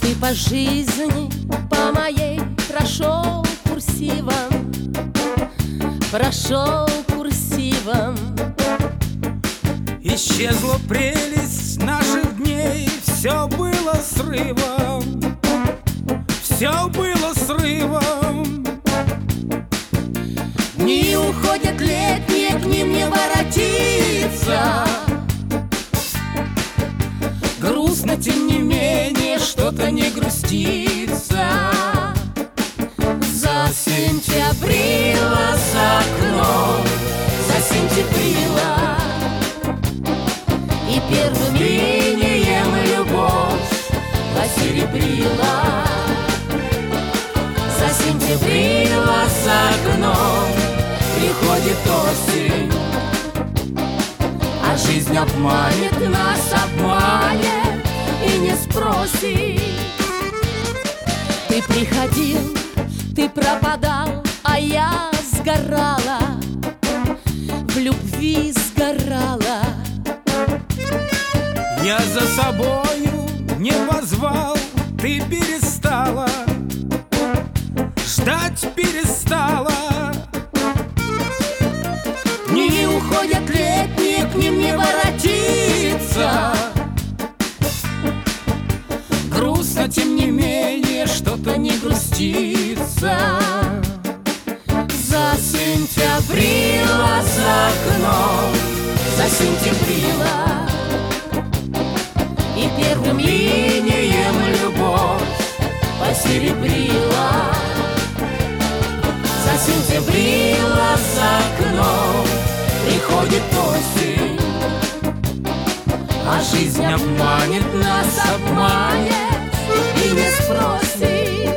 Ты по жизни, по моей прошел курсивом, прошел курсивом. Исчезла прелесть наших дней, все было срывом, все было срывом. Дни уходят летние, к ним не воротиться. Грустно, тем не менее, что-то не грустится. Засентябрила за окном, засентябрила, и первым инием любовь посеребрила. Засентябрила за окном, приходит осень, а жизнь обманет нас, обманет и не спросит. Ты приходил, ты пропадал, а я сгорала, в любви сгорала. Я за собою не позвал, ты перестала, ждать перестала. Дни уходят летние, к ним не воротиться. Грустно, тем не менее, что-то не грустится. Засентябрила за окном, засентябрила, и первым инием любовь посеребрила. Засентябрила за окном, приходит осень, а жизнь обманет нас, обманет и не спросит.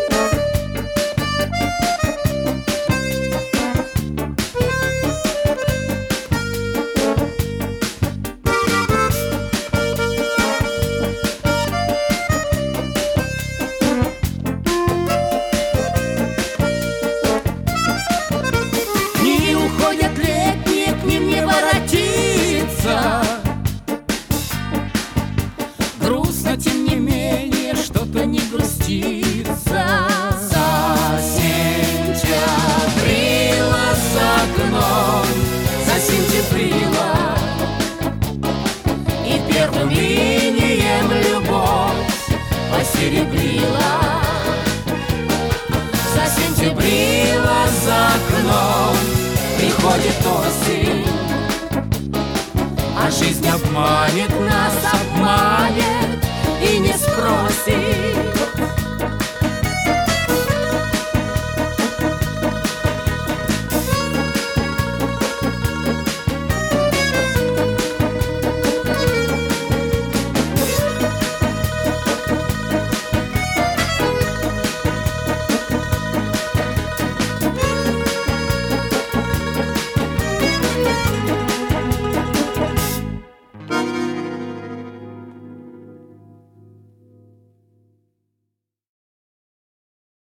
Дни уходят летние, к ним не воротиться. Грустно, тем не менее, что-то не грустится. Засентябрила за окном, засентябрила, и первым инием любовь посеребрила. Засентябрила за окном, приходит осень, а жизнь обманет нас, обманет и не спросит.